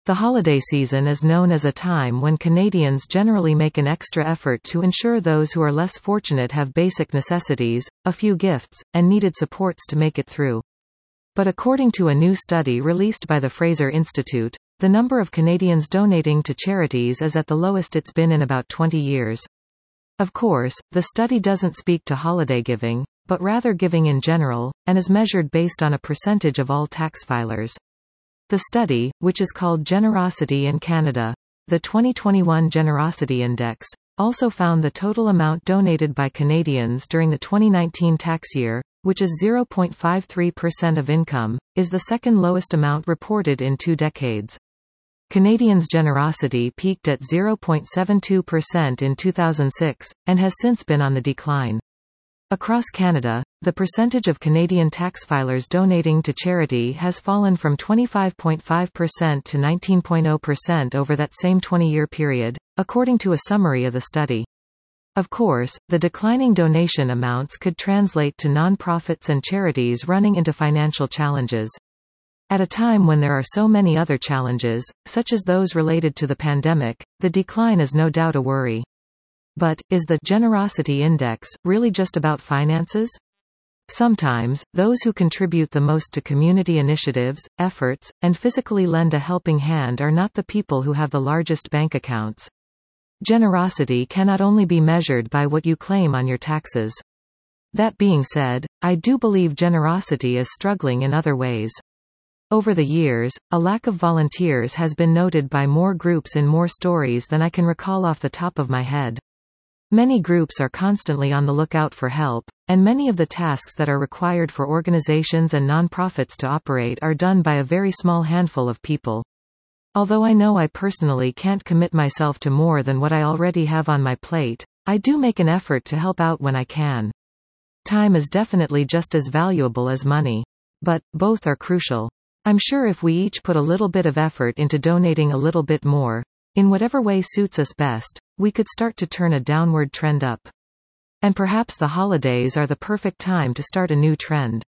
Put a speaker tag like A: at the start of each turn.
A: The holiday season is known as a time when Canadians generally make an extra effort to ensure those who are less fortunate have basic necessities, a few gifts, and needed supports to make it through. But according to a new study released by the Fraser Institute, the number of Canadians donating to charities is at the lowest it's been in about 20 years. Of course, the study doesn't speak to holiday giving, but rather giving in general, and is measured based on a percentage of all tax filers. The study, which is called Generosity in Canada, the 2021 Generosity Index, also found the total amount donated by Canadians during the 2019 tax year, which is 0.53% of income, is the second lowest amount reported in 2 decades. Canadians' generosity peaked at 0.72% in 2006, and has since been on the decline. Across Canada, the percentage of Canadian tax filers donating to charity has fallen from 25.5% to 19.0% over that same 20-year period, according to a summary of the study. Of course, the declining donation amounts could translate to nonprofits and charities running into financial challenges. At a time when there are so many other challenges, such as those related to the pandemic, the decline is no doubt a worry. But, is the Generosity Index really just about finances? Sometimes, those who contribute the most to community initiatives, efforts, and physically lend a helping hand are not the people who have the largest bank accounts. Generosity cannot only be measured by what you claim on your taxes. That being said, I do believe generosity is struggling in other ways. Over the years, a lack of volunteers has been noted by more groups in more stories than I can recall off the top of my head. Many groups are constantly on the lookout for help, and many of the tasks that are required for organizations and nonprofits to operate are done by a very small handful of people. Although I know I personally can't commit myself to more than what I already have on my plate, I do make an effort to help out when I can. Time is definitely just as valuable as money. But, both are crucial. I'm sure if we each put a little bit of effort into donating a little bit more, in whatever way suits us best, we could start to turn a downward trend up. And perhaps the holidays are the perfect time to start a new trend.